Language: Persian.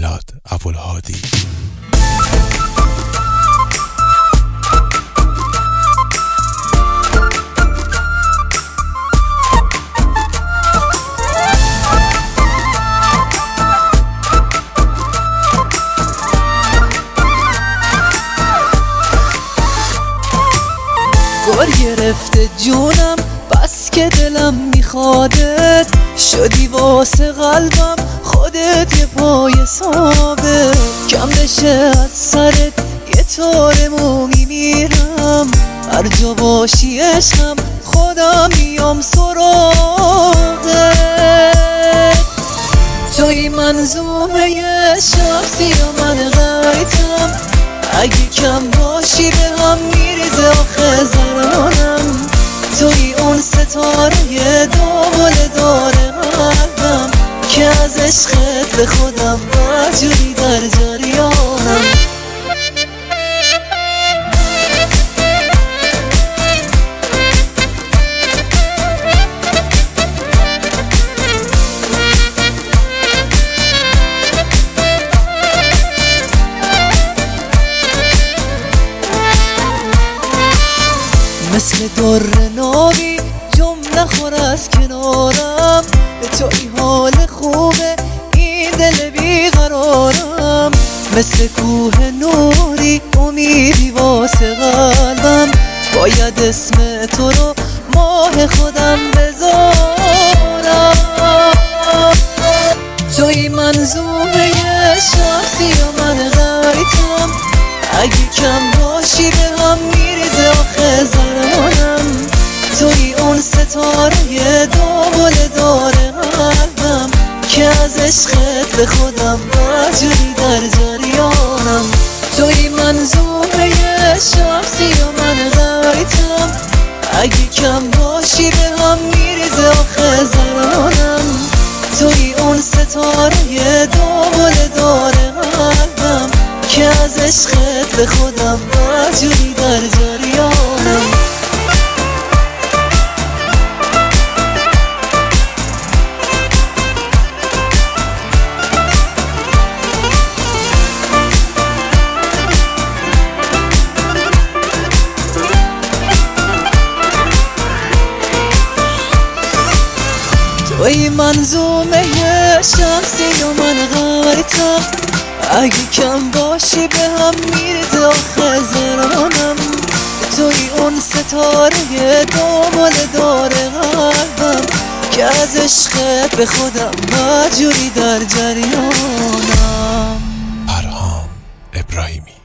میلاد ابوالهادی. گل گرفته جونم بس که دلم میخوادت، شدی واسه قلبم خودت یه پای ثابت. کم بشه از سرت یه طور مومی میرم، هر جا باشی عشقم خودم میام سراغت. توی منظومه شخصی و من غیتم، اگه کم باشی به هم میریزه آخه زرانم. توی اون ستاره دنبال داره قلبم که از عشقت به خودم مجبوری در جریانم. مثل در نابی جمله خور از کنارم، به توی حال خوبه این دل بیقرارم. مثل کوه نوری امیدی واسه قلبم، باید اسم تو رو ماه خودم بذارم. توی منظومه شخصی و من غیتم، اگه کم باشی به هم میریزه آخه زرانم. توی اون ستاره دنبال داره قلبم که از عشقت به خودم مجبوری در جریانم. توی منظومه شخصی و من غیتم، اگه کم باشی به هم میریزه آخه زرانم. توی اون ستاره دنبال داره قلبم که از عشقت به خودم مجبوری در جریانم. توی منظومه شخصی و من غیتم، اگه کم باشی به هم میریزه آخه زرانم. توی اون ستاره دنبال داره قلبم که از عشقت به خودم مجبوری در جریانم. پرهام ابراهیمی.